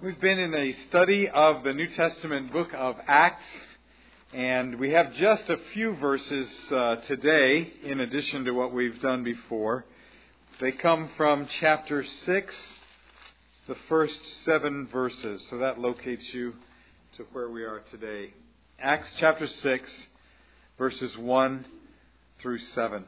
We've been in a study of the New Testament book of Acts, and we have just a few verses today in addition to what we've done before. They come from chapter 6, the first 7 verses, so that locates you to where we are today. Acts chapter 6, verses 1 through 7.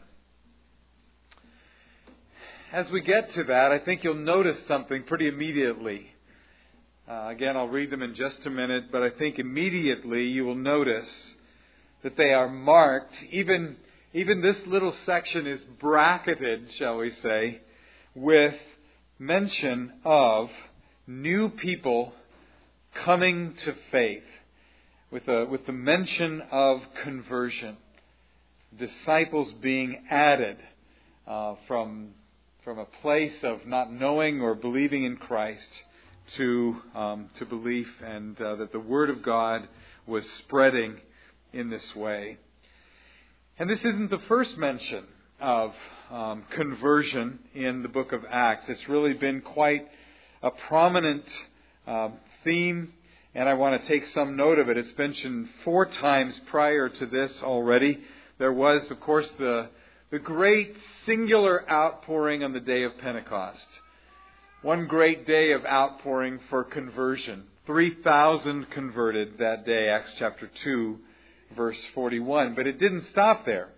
As we get to that, I think you'll notice something pretty immediately. Again, I'll read them in just a minute, but I think immediately you will notice that they are marked. Even this little section is bracketed, shall we say, with mention of new people coming to faith, with the mention of conversion, disciples being added from a place of not knowing or believing in Christ to belief, and that the Word of God was spreading in this way. And this isn't the first mention of conversion in the book of Acts. It's really been quite a prominent theme, and I want to take some note of it. It's mentioned 4 times prior to this already. There was, of course, the great singular outpouring on the day of Pentecost. One great day of outpouring for conversion. 3,000 converted that day, Acts chapter 2, verse 41. But it didn't stop there.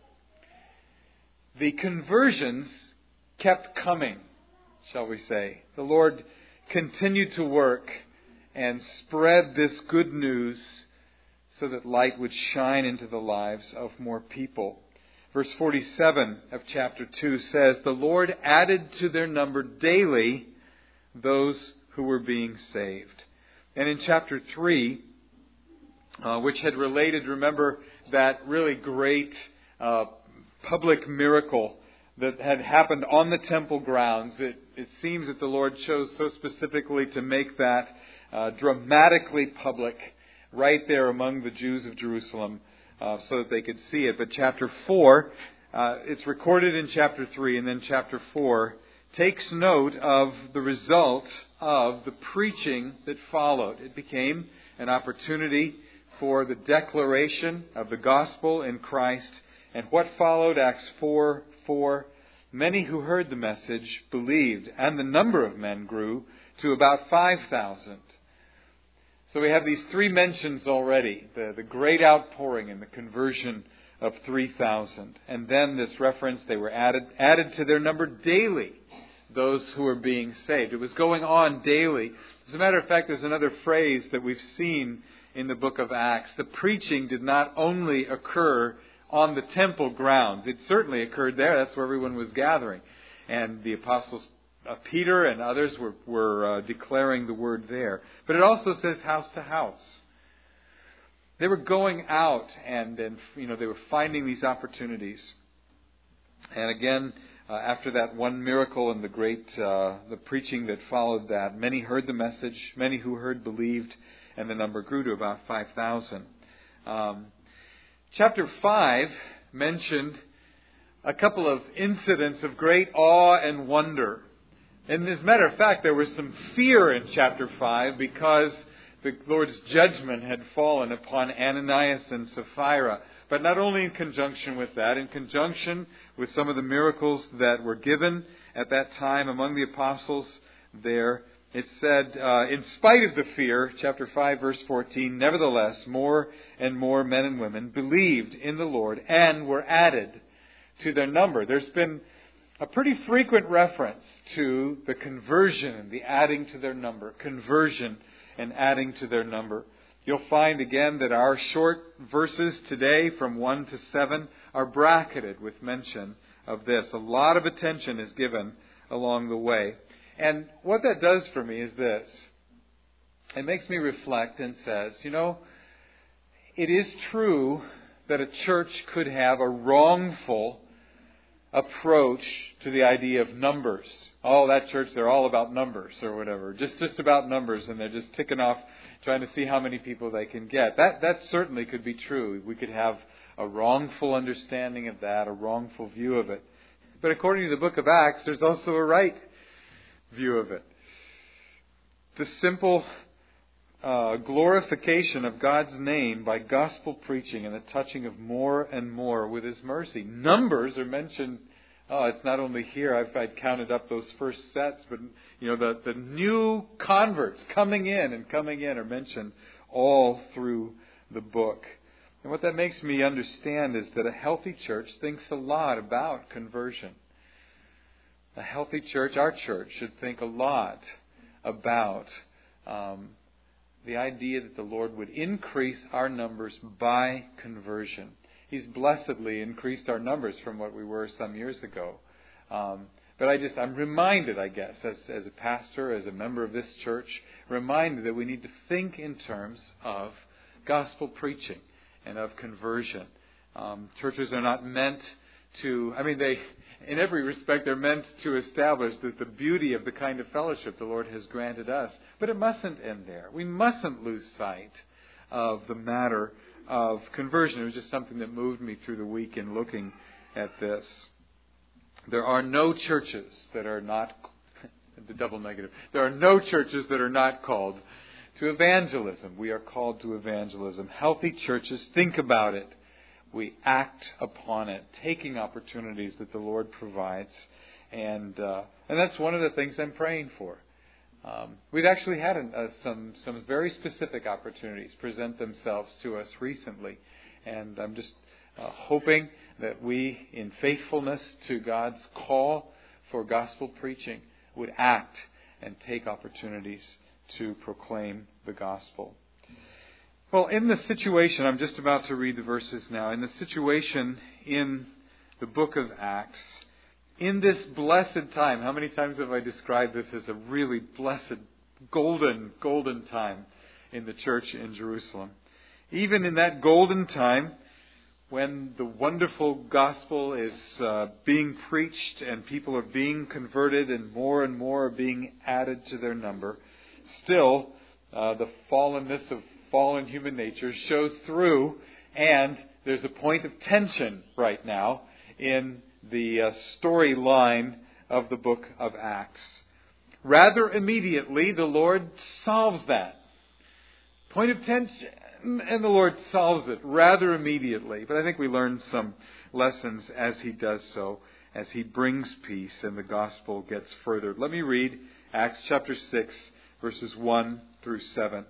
The conversions kept coming, shall we say. The Lord continued to work and spread this good news so that light would shine into the lives of more people. Verse 47 of chapter 2 says, "The Lord added to their number daily those who were being saved." And in chapter 3, which had related, remember, that really great public miracle that had happened on the temple grounds, it seems that the Lord chose so specifically to make that dramatically public right there among the Jews of Jerusalem so that they could see it. But chapter 4, it's recorded in chapter 3, and then chapter 4 takes note of the result of the preaching that followed. It became an opportunity for the declaration of the gospel in Christ. And what followed, Acts 4:4, many who heard the message believed, and the number of men grew to about 5,000. So we have these 3 mentions already, the great outpouring and the conversion of 3,000. And then this reference, they were added to their number daily, those who were being saved. It was going on daily. As a matter of fact, there's another phrase that we've seen in the book of Acts. The preaching did not only occur on the temple grounds. It certainly occurred there. That's where everyone was gathering. And the apostles Peter and others were declaring the word there. But it also says house to house. They were going out and they were finding these opportunities. And again, after that one miracle and the preaching that followed that, many heard the message, many who heard believed, and the number grew to about 5,000. Chapter 5 mentioned a couple of incidents of great awe and wonder. And as a matter of fact, there was some fear in chapter 5 because the Lord's judgment had fallen upon Ananias and Sapphira. But not only in conjunction with that, in conjunction with some of the miracles that were given at that time among the apostles there, it said, in spite of the fear, chapter 5, verse 14, nevertheless, more and more men and women believed in the Lord and were added to their number. There's been a pretty frequent reference to the conversion and the adding to their number, conversion and adding to their number. You'll find again that our short verses today from 1 to 7 are bracketed with mention of this. A lot of attention is given along the way. And what that does for me is this. It makes me reflect and says, it is true that a church could have a wrongful approach to the idea of numbers. Oh, that church, they're all about numbers or whatever. Just about numbers, and they're just ticking off, trying to see how many people they can get. That certainly could be true. We could have a wrongful understanding of that, a wrongful view of it. But according to the book of Acts, there's also a right view of it. The simple glorification of God's name by gospel preaching and the touching of more and more with His mercy. Numbers are mentioned. Oh, it's not only here. I'd counted up those first sets, but the new converts coming in are mentioned all through the book. And what that makes me understand is that a healthy church thinks a lot about conversion. A healthy church, our church, should think a lot about the idea that the Lord would increase our numbers by conversion. He's blessedly increased our numbers from what we were some years ago. But I'm reminded, I guess, as a pastor, as a member of this church, reminded that we need to think in terms of gospel preaching and of conversion. Churches are not meant to, in every respect, they're meant to establish that the beauty of the kind of fellowship the Lord has granted us. But it mustn't end there. We mustn't lose sight of the matter of conversion. It was just something that moved me through the week in looking at this. There are no churches that are not, the double negative, there are no churches that are not called to evangelism. We are called to evangelism. Healthy churches think about it. We act upon it, taking opportunities that the Lord provides. And that's one of the things I'm praying for. We've actually had some very specific opportunities present themselves to us recently. And I'm just hoping that we, in faithfulness to God's call for gospel preaching, would act and take opportunities to proclaim the gospel. Well, in the situation, I'm just about to read the verses now, in the situation in the book of Acts, in this blessed time, how many times have I described this as a really blessed, golden time in the church in Jerusalem? Even in that golden time, when the wonderful gospel is being preached and people are being converted and more are being added to their number, still the fallenness of fallen human nature shows through, and there's a point of tension right now in the storyline of the book of Acts. Rather immediately, the Lord solves that point of tension, and the Lord solves it rather immediately. But I think we learn some lessons as He does so, as He brings peace and the gospel gets furthered. Let me read Acts chapter 6, verses 1 through 7.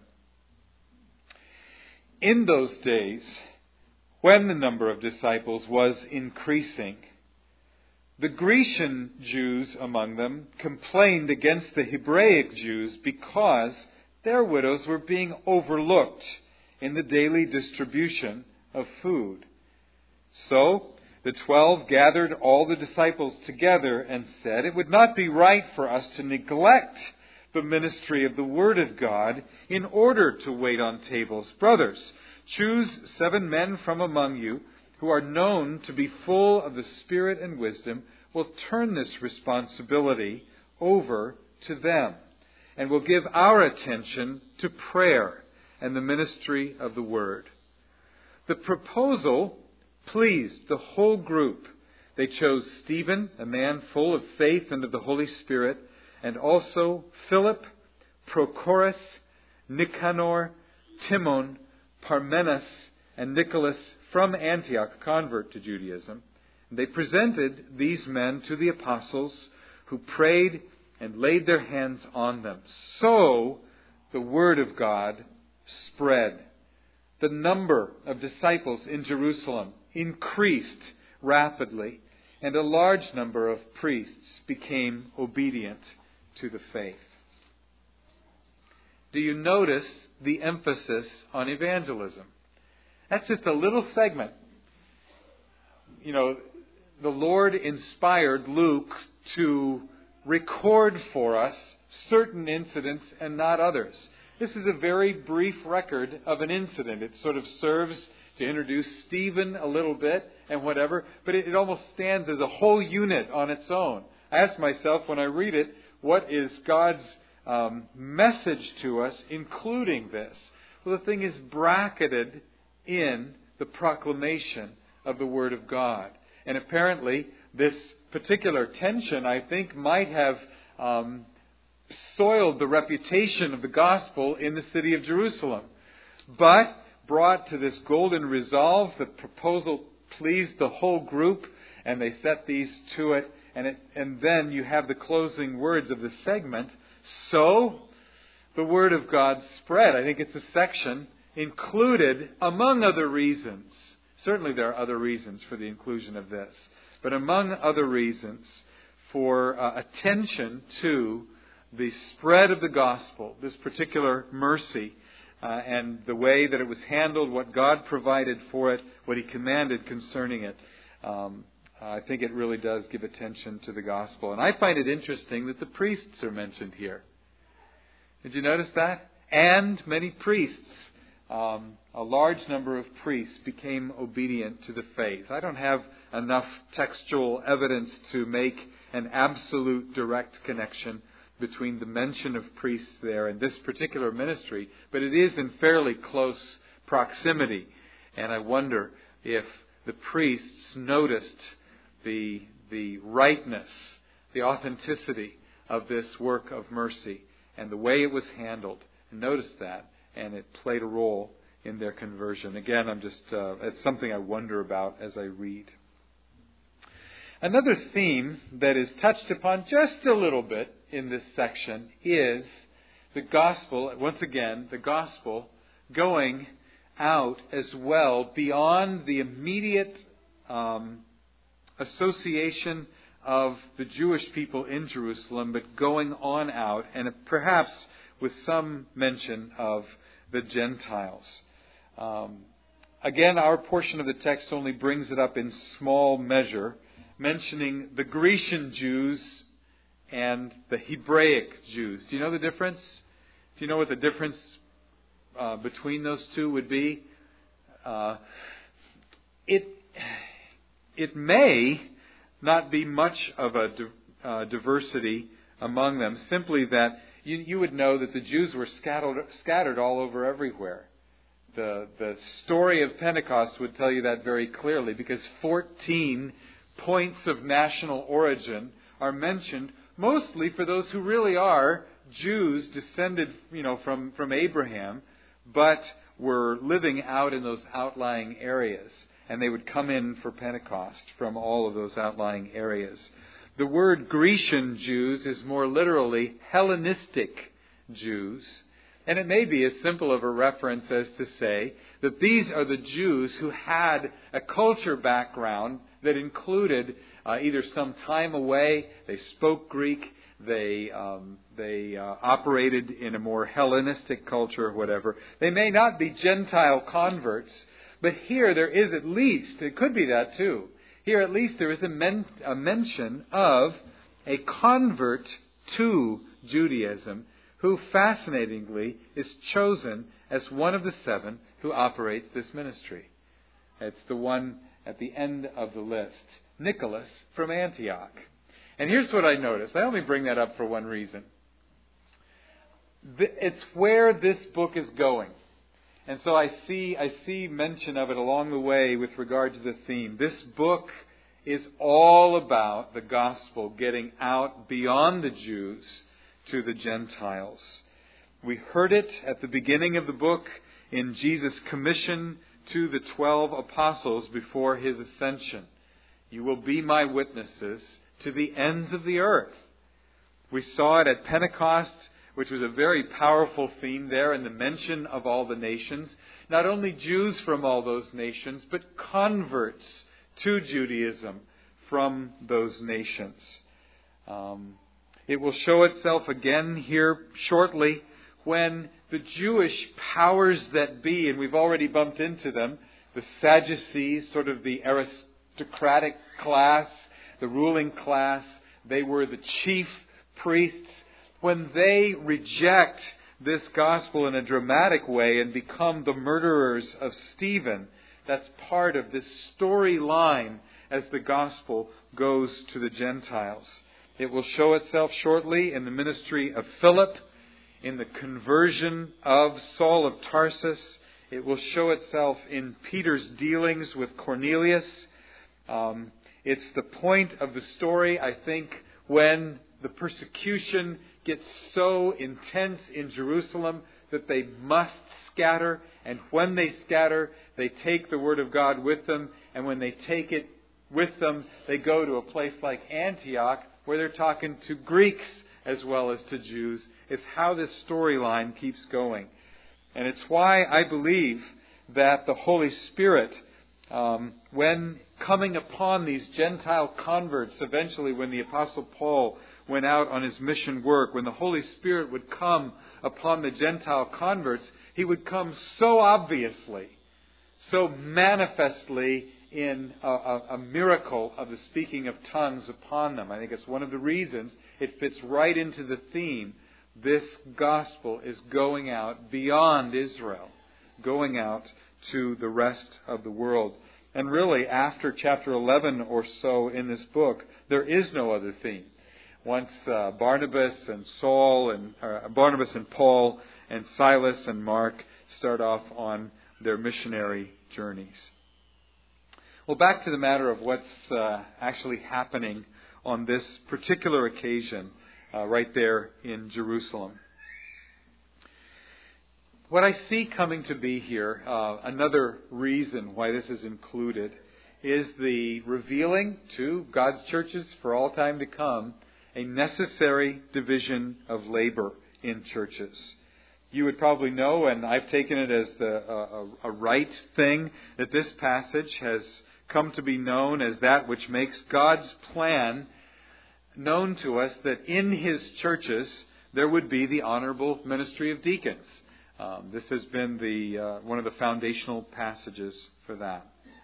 In those days, when the number of disciples was increasing, the Grecian Jews among them complained against the Hebraic Jews because their widows were being overlooked in the daily distribution of food. So the 12 gathered all the disciples together and said, "It would not be right for us to neglect the ministry of the Word of God in order to wait on tables. Brothers, choose 7 men from among you who are known to be full of the Spirit and wisdom. Will turn this responsibility over to them, and will give our attention to prayer and the ministry of the Word." The proposal pleased the whole group. They chose Stephen, a man full of faith and of the Holy Spirit, and also Philip, Prochorus, Nicanor, Timon, Parmenas, and Nicholas from Antioch, a convert to Judaism. They presented these men to the apostles, who prayed and laid their hands on them. So the word of God spread. The number of disciples in Jerusalem increased rapidly, and a large number of priests became obedient to the faith. Do you notice the emphasis on evangelism? That's just a little segment. The Lord inspired Luke to record for us certain incidents and not others. This is a very brief record of an incident. It sort of serves to introduce Stephen a little bit and whatever, but it almost stands as a whole unit on its own. I ask myself when I read it, what is God's message to us, including this? Well, the thing is bracketed in the proclamation of the Word of God. And apparently, this particular tension, I think, might have soiled the reputation of the gospel in the city of Jerusalem. But brought to this golden resolve, the proposal pleased the whole group, and they set these to it. And then you have the closing words of the segment. So the word of God spread. I think it's a section included, among other reasons. Certainly there are other reasons for the inclusion of this. But among other reasons, for attention to the spread of the gospel, this particular mercy, and the way that it was handled, what God provided for it, what He commanded concerning it. I think it really does give attention to the gospel. And I find it interesting that the priests are mentioned here. Did you notice that? And many priests, a large number of priests became obedient to the faith. I don't have enough textual evidence to make an absolute direct connection between the mention of priests there and this particular ministry, but it is in fairly close proximity. And I wonder if the priests noticed the rightness, the authenticity of this work of mercy and the way it was handled. And noticed that, and it played a role in their conversion. Again, it's something I wonder about as I read. Another theme that is touched upon just a little bit in this section is the gospel, once again, the gospel going out as well beyond the immediate association of the Jewish people in Jerusalem, but going on out, and perhaps with some mention of the Gentiles. Again, our portion of the text only brings it up in small measure, mentioning the Grecian Jews and the Hebraic Jews. Do you know the difference? Do you know what the difference between those two would be? It may not be much of a diversity among them, simply that you would know that the Jews were scattered all over everywhere. The story of Pentecost would tell you that very clearly, because 14 points of national origin are mentioned, mostly for those who really are Jews descended, from Abraham, but were living out in those outlying areas. And they would come in for Pentecost from all of those outlying areas. The word Grecian Jews is more literally Hellenistic Jews. And it may be as simple of a reference as to say that these are the Jews who had a culture background that included either some time away, they spoke Greek, they operated in a more Hellenistic culture or whatever. They may not be Gentile converts, but here there is at least, it could be that too, here at least there is a mention of a convert to Judaism who fascinatingly is chosen as one of the 7 who operates this ministry. It's the one at the end of the list, Nicholas from Antioch. And here's what I noticed. I only bring that up for one reason. It's where this book is going. And so I see mention of it along the way with regard to the theme. This book is all about the gospel getting out beyond the Jews to the Gentiles. We heard it at the beginning of the book in Jesus' commission to the 12 apostles before His ascension. You will be my witnesses to the ends of the earth. We saw it at Pentecost, which was a very powerful theme there in the mention of all the nations. Not only Jews from all those nations, but converts to Judaism from those nations. It will show itself again here shortly when the Jewish powers that be, and we've already bumped into them, the Sadducees, sort of the aristocratic class, the ruling class, they were the chief priests. When they reject this gospel in a dramatic way and become the murderers of Stephen, that's part of this storyline as the gospel goes to the Gentiles. It will show itself shortly in the ministry of Philip, in the conversion of Saul of Tarsus. It will show itself in Peter's dealings with Cornelius. It's the point of the story, I think, when the persecution get so intense in Jerusalem that they must scatter. And when they scatter, they take the Word of God with them. And when they take it with them, they go to a place like Antioch where they're talking to Greeks as well as to Jews. It's how this storyline keeps going. And it's why I believe that the Holy Spirit, when coming upon these Gentile converts, eventually when the Apostle Paul went out on his mission work, when the Holy Spirit would come upon the Gentile converts, He would come so obviously, so manifestly in a miracle of the speaking of tongues upon them. I think it's one of the reasons it fits right into the theme. This gospel is going out beyond Israel, going out to the rest of the world. And really, after chapter 11 or so in this book, there is no other theme. Once Barnabas and Paul and Silas and Mark start off on their missionary journeys. Well, back to the matter of what's actually happening on this particular occasion right there in Jerusalem. What I see coming to be here, another reason why this is included, is the revealing to God's churches for all time to come a necessary division of labor in churches. You would probably know, and I've taken it as a right thing, that this passage has come to be known as that which makes God's plan known to us, that in His churches there would be the honorable ministry of deacons. This has been one of the foundational passages for that.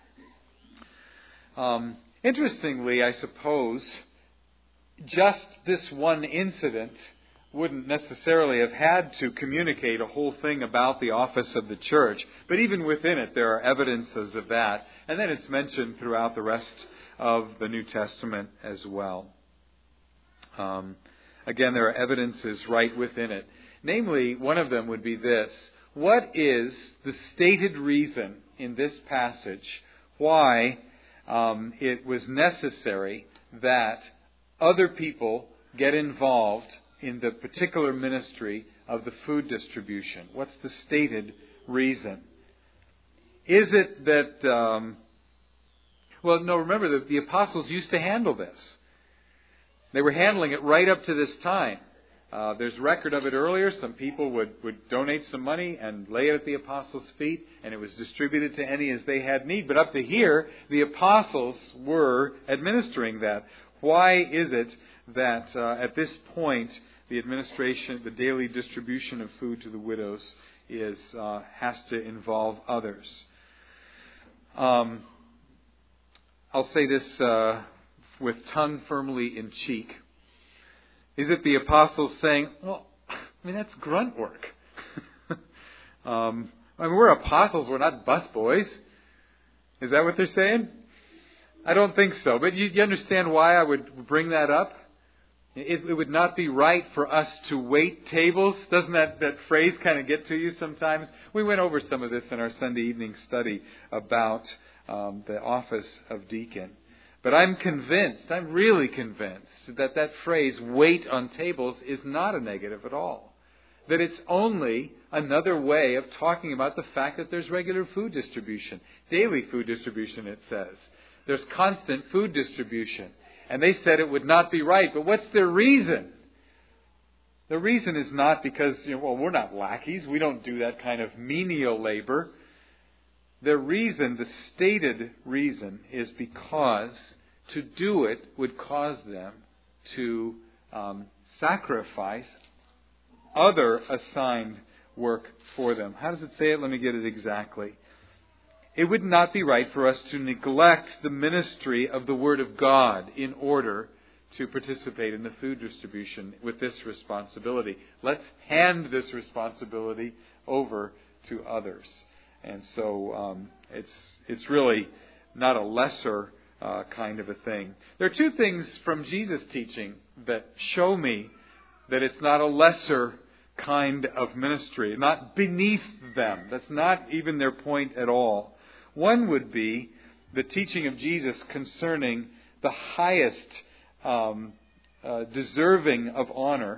Interestingly, I suppose, just this one incident wouldn't necessarily have had to communicate a whole thing about the office of the church. But even within it, there are evidences of that. And then it's mentioned throughout the rest of the New Testament as well. Again, there are evidences right within it. Namely, one of them would be this. What is the stated reason in this passage why it was necessary that other people get involved in the particular ministry of the food distribution? What's the stated reason? Is it that... remember that the apostles used to handle this. They were handling it right up to this time. There's record of it earlier. Some people would donate some money and lay it at the apostles' feet, and it was distributed to any as they had need. But up to here, the apostles were administering that. Why is it that at this point the administration, the daily distribution of food to the widows has to involve others? I'll say this with tongue firmly in cheek. Is it the apostles saying, that's grunt work. We're apostles, we're not busboys. Is that what they're saying? I don't think so. But you understand why I would bring that up? It would not be right for us to wait tables. Doesn't that phrase kind of get to you sometimes? We went over some of this in our Sunday evening study about the office of deacon. But I'm really convinced that phrase, wait on tables, is not a negative at all. That it's only another way of talking about the fact that there's regular food distribution. Daily food distribution, it says. There's constant food distribution. And they said it would not be right. But what's their reason? The reason is not because, we're not lackeys. We don't do that kind of menial labor. The stated reason is because to do it would cause them to sacrifice other assigned work for them. How does it say it? Let me get it exactly. It would not be right for us to neglect the ministry of the Word of God in order to participate in the food distribution with this responsibility. Let's hand this responsibility over to others. And so it's really not a lesser kind of a thing. There are two things from Jesus' teaching that show me that it's not a lesser kind of ministry, not beneath them. That's not even their point at all. One would be the teaching of Jesus concerning the highest deserving of honor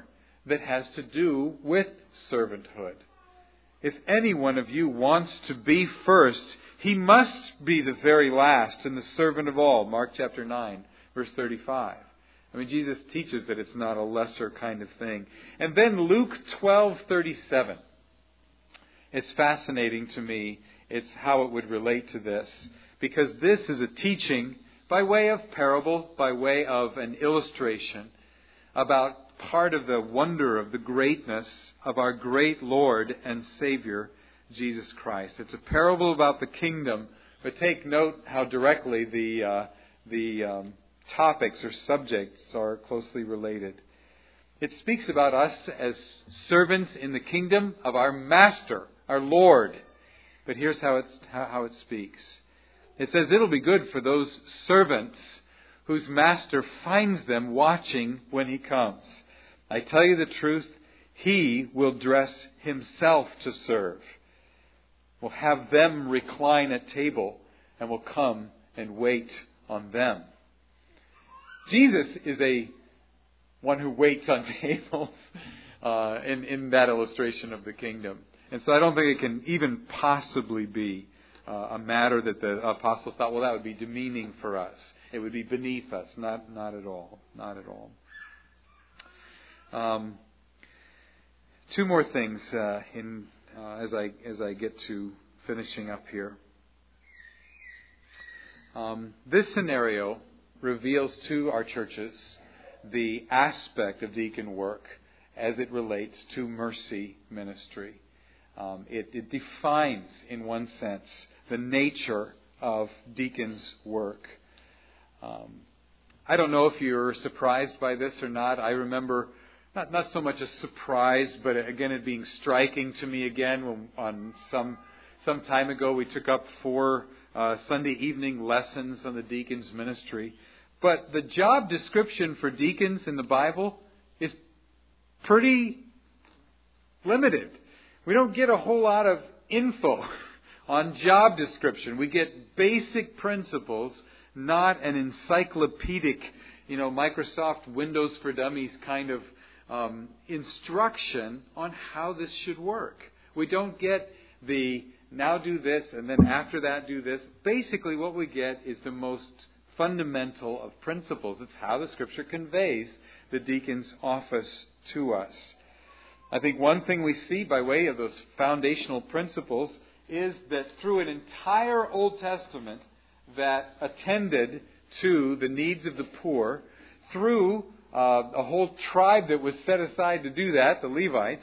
that has to do with servanthood. If any one of you wants to be first, he must be the very last and the servant of all. Mark chapter 9, verse 35. I mean, Jesus teaches that it's not a lesser kind of thing. And then Luke 12:37. It's fascinating to me. It's how it would relate to this. Because this is a teaching by way of parable, by way of an illustration about part of the wonder of the greatness of our great Lord and Savior, Jesus Christ. It's a parable about the kingdom, but take note how directly the topics or subjects are closely related. It speaks about us as servants in the kingdom of our Master, our Lord. But here's how it speaks. It says, it'll be good for those servants whose master finds them watching when he comes. I tell you the truth, he will dress himself to serve, will have them recline at table, and will come and wait on them. Jesus is a one who waits on tables in that illustration of the kingdom. And so I don't think it can even possibly be a matter that the apostles thought, well, that would be demeaning for us. It would be beneath us. Not at all. Not at all. Two more things as I get to finishing up here. This scenario reveals to our churches the aspect of deacon work as it relates to mercy ministry. It defines, in one sense, the nature of deacons' work. I don't know if you're surprised by this or not. I remember not so much a surprise, but again it being striking to me again when on some time ago we took up 4 Sunday evening lessons on the deacons' ministry. But the job description for deacons in the Bible is pretty limited. We don't get a whole lot of info on job description. We get basic principles, not an encyclopedic, Microsoft Windows for Dummies kind of instruction on how this should work. We don't get the now do this and then after that do this. Basically what we get is the most fundamental of principles. It's how the Scripture conveys the deacon's office to us. I think one thing we see by way of those foundational principles is that through an entire Old Testament that attended to the needs of the poor, through a whole tribe that was set aside to do that, the Levites,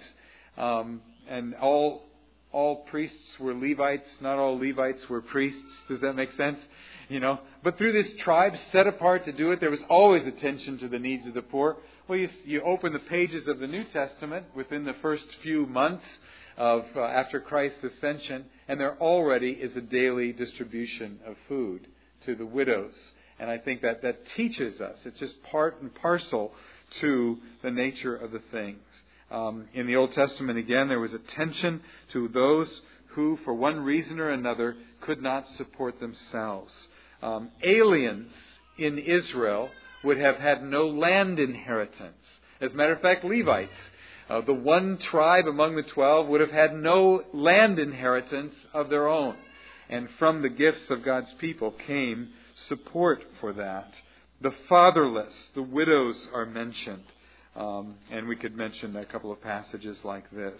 and all priests were Levites, not all Levites were priests. Does that make sense? But through this tribe set apart to do it, there was always attention to the needs of the poor. Well, you open the pages of the New Testament within the first few months of after Christ's ascension, and there already is a daily distribution of food to the widows. And I think that teaches us. It's just part and parcel to the nature of the things. In the Old Testament, again, there was attention to those who, for one reason or another, could not support themselves. Aliens in Israel would have had no land inheritance. As a matter of fact, Levites, the one tribe among the 12, would have had no land inheritance of their own. And from the gifts of God's people came support for that. The fatherless, the widows are mentioned. And we could mention a couple of passages like this.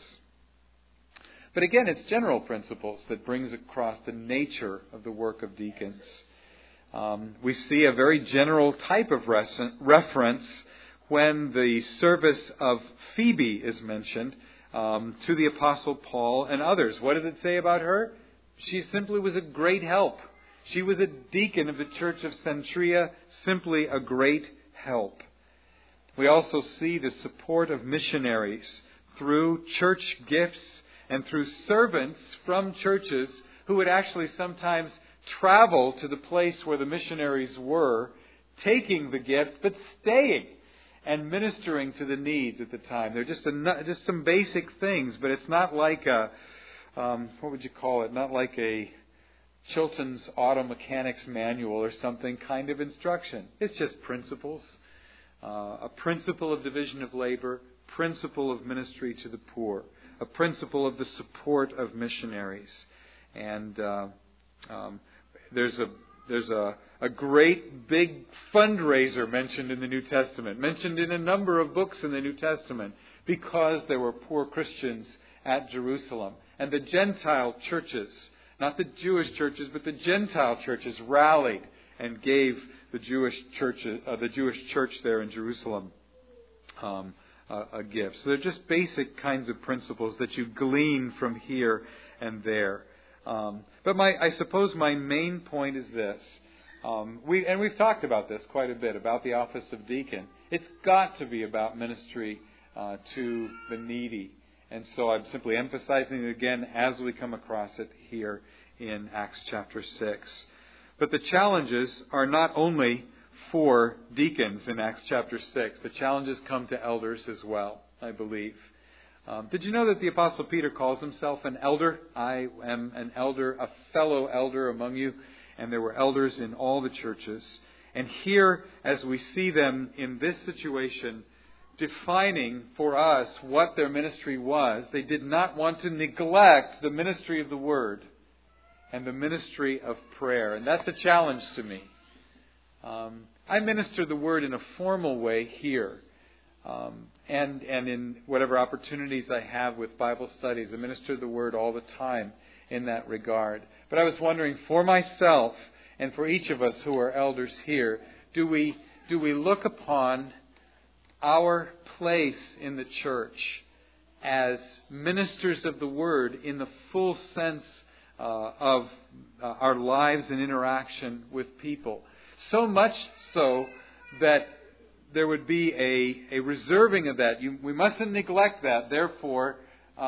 But again, it's general principles that brings across the nature of the work of deacons. We see a very general type of reference when the service of Phoebe is mentioned to the Apostle Paul and others. What does it say about her? She simply was a great help. She was a deacon of the church of Centuria, simply a great help. We also see the support of missionaries through church gifts and through servants from churches who would actually sometimes travel to the place where the missionaries were, taking the gift, but staying and ministering to the needs at the time. They're just some basic things, but it's not like a, what would you call it? Not like a Chilton's Auto Mechanics Manual or something kind of instruction. It's just principles. A principle of division of labor, principle of ministry to the poor, a principle of the support of missionaries. And there's a great big fundraiser mentioned in the New Testament, mentioned in a number of books in the New Testament, because there were poor Christians at Jerusalem. And the Gentile churches, not the Jewish churches, but the Gentile churches rallied and gave the Jewish church there in Jerusalem a gift. So they're just basic kinds of principles that you glean from here and there. But I suppose my main point is this. We've talked about this quite a bit, about the office of deacon. It's got to be about ministry to the needy. And so I'm simply emphasizing it again as we come across it here in Acts chapter 6. But the challenges are not only for deacons in Acts chapter 6. The challenges come to elders as well, I believe. Did you know that the Apostle Peter calls himself an elder? I am an elder, a fellow elder among you. And there were elders in all the churches. And here, as we see them in this situation, defining for us what their ministry was, they did not want to neglect the ministry of the Word and the ministry of prayer. And that's a challenge to me. I minister the Word in a formal way here. And in whatever opportunities I have with Bible studies, I minister the Word all the time in that regard. But I was wondering, for myself and for each of us who are elders here, do we look upon our place in the church as ministers of the Word in the full sense of our lives and interaction with people? So much so that there would be a reserving of that. We mustn't neglect that. Therefore,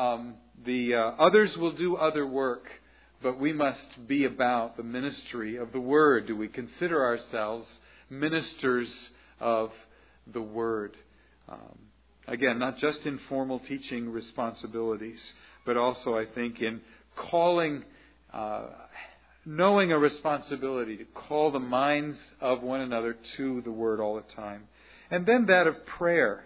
the others will do other work, but we must be about the ministry of the Word. Do we consider ourselves ministers of the Word? Again, not just in formal teaching responsibilities, but also, I think, in calling, knowing a responsibility to call the minds of one another to the Word all the time. And then that of prayer.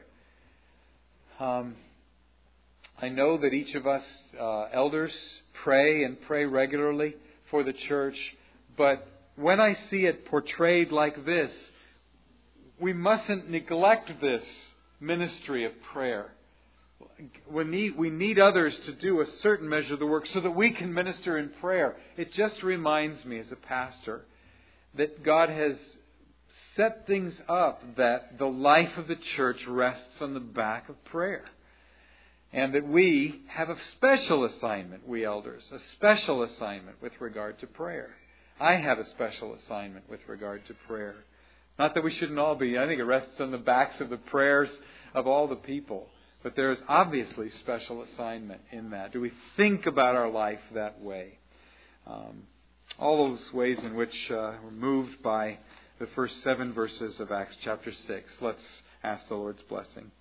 I know that each of us elders pray and pray regularly for the church, but when I see it portrayed like this, we mustn't neglect this ministry of prayer. We need others to do a certain measure of the work so that we can minister in prayer. It just reminds me as a pastor that God has set things up that the life of the church rests on the back of prayer. And that we have a special assignment, we elders, a special assignment with regard to prayer. I have a special assignment with regard to prayer. Not that we shouldn't all be. I think it rests on the backs of the prayers of all the people. But there is obviously special assignment in that. Do we think about our life that way? All those ways in which we're moved by the first 7 verses of Acts chapter 6. Let's ask the Lord's blessing.